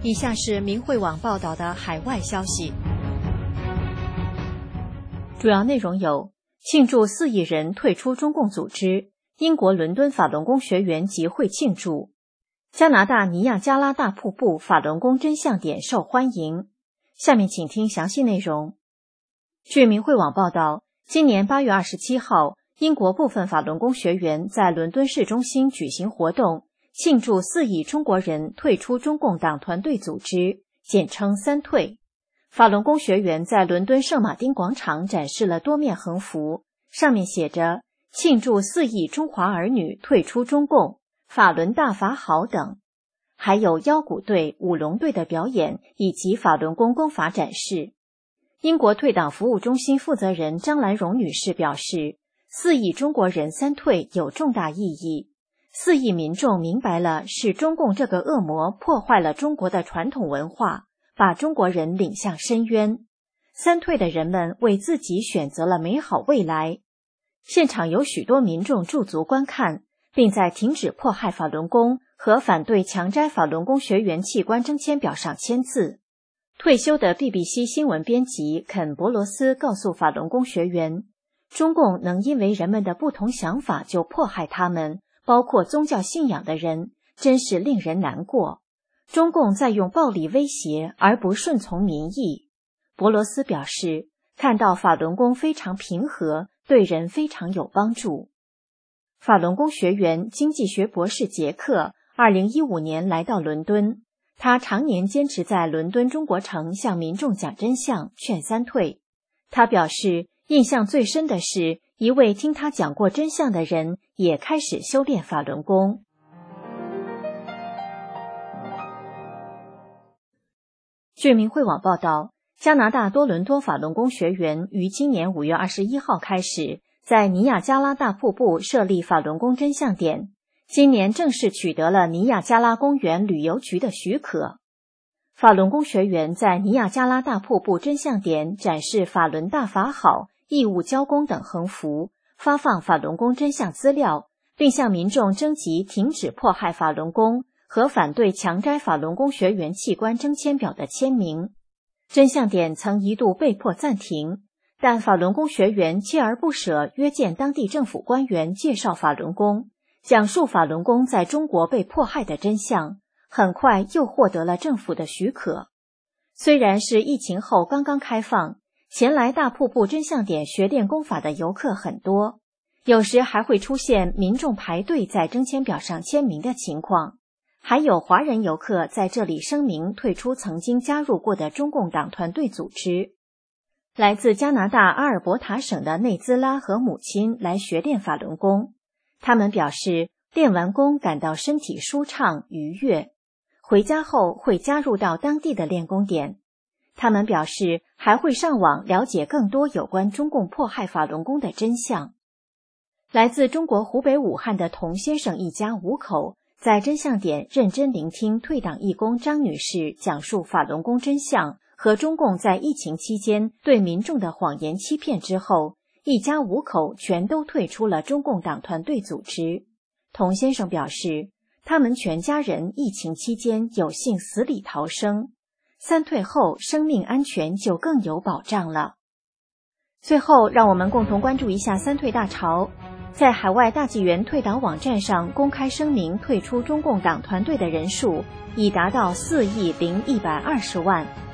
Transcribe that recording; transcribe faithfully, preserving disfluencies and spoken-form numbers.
以下是明慧网报道的海外消息，主要内容有：庆祝四亿人退出中共组织，英国伦敦法轮功学员集会庆祝；加拿大尼亚加拉大瀑布法轮功真相点受欢迎。下面请听详细内容。据明慧网报道，今年八月二十七号，英国部分法轮功学员在伦敦市中心举行活动，庆祝四亿中国人退出中共党团队组织，简称三退。法轮功学员在伦敦圣马丁广场展示了多面横幅，上面写着庆祝四亿中华儿女退出中共，法轮大法好等，还有腰鼓队、舞龙队的表演以及法轮功功法展示。英国退党服务中心负责人张兰荣女士表示，四亿中国人三退有重大意义，四亿民众明白了是中共这个恶魔破坏了中国的传统文化，把中国人领向深渊。三退的人们为自己选择了美好未来。现场有许多民众驻足观看，并在停止迫害法轮功和反对强摘法轮功学员器官征签表上签字。退休的 B B C 新闻编辑肯·博罗斯告诉法轮功学员，中共能因为人们的不同想法就迫害他们，包括宗教信仰的人，真是令人难过。中共在用暴力威胁而不顺从民意。博罗斯表示，看到法轮功非常平和，对人非常有帮助。法轮功学员经济学博士杰克二零一五年来到伦敦，他常年坚持在伦敦中国城向民众讲真相，劝三退。他表示，印象最深的是一位听他讲过真相的人也开始修炼法轮功。据明慧网报道，加拿大多伦多法轮功学员于今年五月二十一号开始在尼亚加拉大瀑布设立法轮功真相点，今年正式取得了尼亚加拉公园旅游局的许可。法轮功学员在尼亚加拉大瀑布真相点展示法轮大法好、义务交功等横幅，发放法轮功真相资料，并向民众征集停止迫害法轮功和反对强摘法轮功学员器官征签表的签名。真相点曾一度被迫暂停，但法轮功学员锲而不舍约见当地政府官员介绍法轮功，讲述法轮功在中国被迫害的真相，很快又获得了政府的许可。虽然是疫情后刚刚开放，前来大瀑布真相点学练功法的游客很多，有时还会出现民众排队在征签表上签名的情况，还有华人游客在这里声明退出曾经加入过的中共党团队组织。来自加拿大阿尔伯塔省的内兹拉和母亲来学练法轮功，他们表示练完功感到身体舒畅愉悦，回家后会加入到当地的练功点。他们表示还会上网了解更多有关中共迫害法轮功的真相。来自中国湖北武汉的童先生一家五口在真相点认真聆听退党义工张女士讲述法轮功真相和中共在疫情期间对民众的谎言欺骗之后，一家五口全都退出了中共党团队组织。童先生表示，他们全家人疫情期间有幸死里逃生，三退后生命安全就更有保障了。最后，让我们共同关注一下三退大潮。在海外大纪元退党网站上公开声明退出中共党团队的人数已达到四亿零一百二十万。